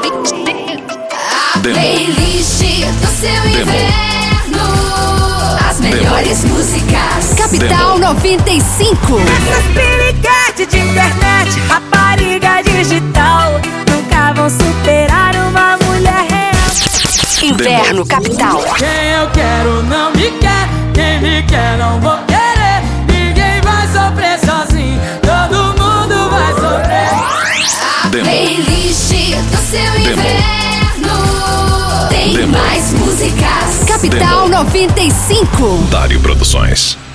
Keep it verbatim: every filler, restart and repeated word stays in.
A playlist do seu inverno. As melhores músicas. Capital noventa e cinco. Essas piriquete de internet, rapariga digital, nunca vão superar uma mulher real. Inverno Capital. Quem eu quero não me quer, quem me quer não vou querer. Ninguém vai sofrer sozinho, todo mundo vai sofrer. A playlist do seu inverno. Tem mais músicas. Capital noventa e cinco. Dário Produções.